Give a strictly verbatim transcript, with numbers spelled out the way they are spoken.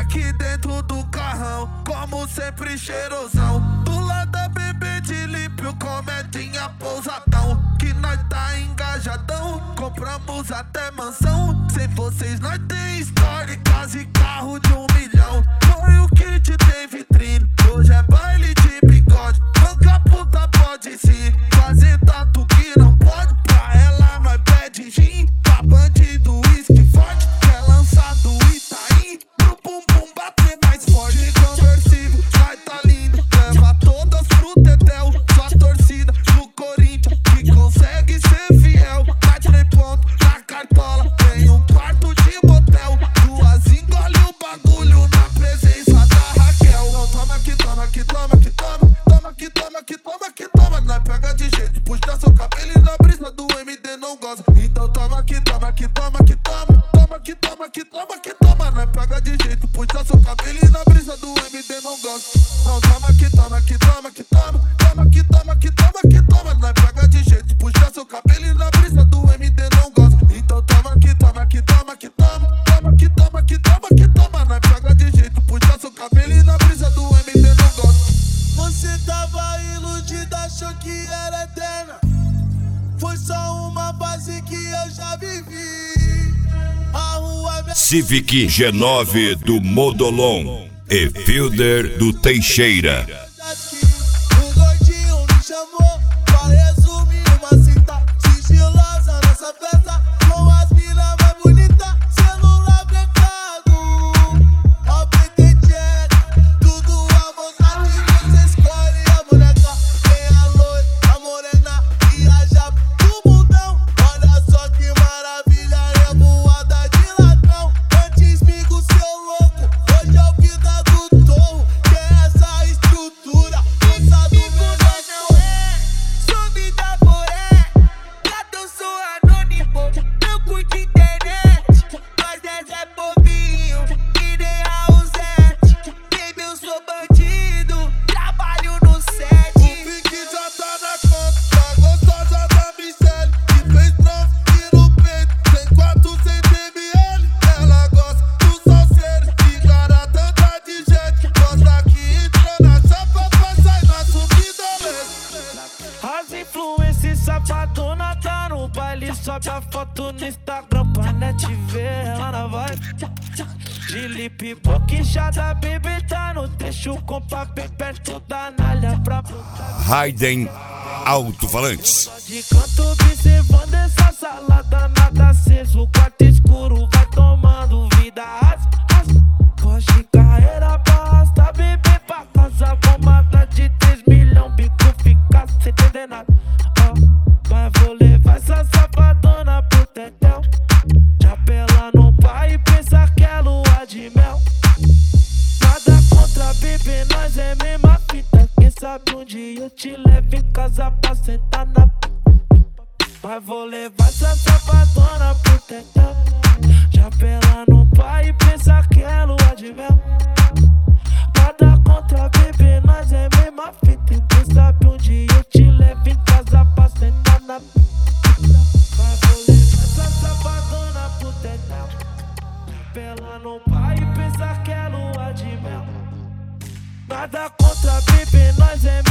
aqui dentro do carrão, como sempre cheirosão. Do lado da bebê de limpio, comedinha pousadão. Que nós tá engajadão, compramos até mansão. Sem vocês nós tem história, casa e carro de um milhão. Foi o que te tem vitrine, hoje é baile de bigode. Banca puta pode sim, fazer tatu que não pode. Pra ela nós pede gin, pra bandido uísque forte. Quer lançar do Itaim, pro bumbum bater mais forte. De conversível, nós tá lindo, leva todas pro Tetel. Sua torcida no Corinthians, que consegue ser fiel. Vai três pontos na cartola, tem um quarto de motel. Duas engole o bagulho na presença da Raquel. Então toma aqui, toma aqui, toma aqui, toma. Toma aqui, toma aqui, toma aqui, toma. Nós pega de jeito, puxa seu cabelo e na brisa do M D não goza. Então toma aqui, toma aqui, toma aqui, toma. Toma aqui, toma aqui, toma aqui, toma. Nós pega de jeito, puxa seu cabelo e na brisa do M D não goza. Então toma aqui, toma aqui, toma aqui, toma. Toma aqui, toma aqui, toma aqui, toma. Nós pega de jeito, puxa seu cabelo e na brisa do M D não goza. Então toma aqui, toma aqui, toma aqui, toma. Toma aqui, toma aqui, toma aqui, toma. Nós pega de jeito, puxa seu cabelo e na brisa do M D não goza. Você tava iludida, achou que era eterna. Foi só uma fase que eu já vivi. A rua me... Civic G nove do Modolon e Fielder do Teixeira. O gordinho me chamou pra resumir uma cinta sigilosa nessa festa, com as minas mais bonitas, celular brincado, ó P T Jet, tudo à vontade. Você escolhe a boneca, tem a loira, a morena e a japa do mundão. Olha só que maravilha, revoada de ladrão. Antes migo seu louco, hoje é o que dá do torro. Tem essa estrutura, não sabe boneco não é. Subida poré, gato eu sou anônimo, não curte internet. Nós é Zé Povinho, que nem Raulzete. Baby eu sou bandido, trabalho no set. O pique já tá na conta, tá gostosa da Michelle. Que fez troço no peito, sem quatro, sem ml. Ela gosta do salseiro, que garota anda de jet. Gosta que entrou na chapa pra sair na subida leve. As influências safadona tá no baile, sobe a foto no Instagram pra net ver ela na vibe. De lip, boquinchada, baby tá no trecho, compa bem perto da nalha pra botar. Raiden Alto-Falantes. De canto observando essa salada, nada aceso, o quarto escuro vai tomando vida. Foge carreira pra arrastar, bebê pra casa, bomada de três milhões, bico fica sem entender nada. Ó, mas vou levar essa safadona pro tetel. Já pela no pai e pensa que é lua de mel. Nada contra, bebê, nós é mesma fita. Quem sabe um dia eu te levo em casa pra sentar na... Mas vou levar essa safadona pro tetel. Já pela no pai e pensa que é lua de mel. Nada contra, bebê, nós é mesma fita. Quem sabe um dia eu te levo em casa pra sentar na... Mas vou levar essa safadona pro tetel. Pela no pai e pensa que é lua de mel. Nada contra, bebê, nós é